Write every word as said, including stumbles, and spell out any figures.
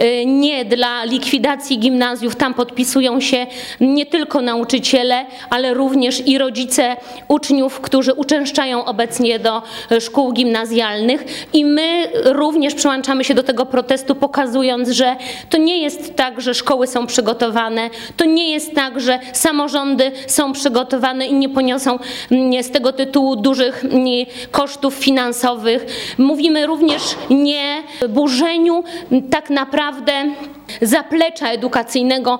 nie dla likwidacji gimnazjów. Tam podpisują się nie tylko nauczyciele, ale również i rodzice uczniów, którzy uczęszczają obecnie do szkół gimnazjalnych. I my również przyłączamy się do tego protestu, pokazując, że to nie jest tak, że szkoły są przygotowane, to nie jest tak, że samorządy są przygotowane i nie poniosą z tego tytułu dużych kosztów finansowych. Mówimy również nie burzeniu tak naprawdę zaplecza edukacyjnego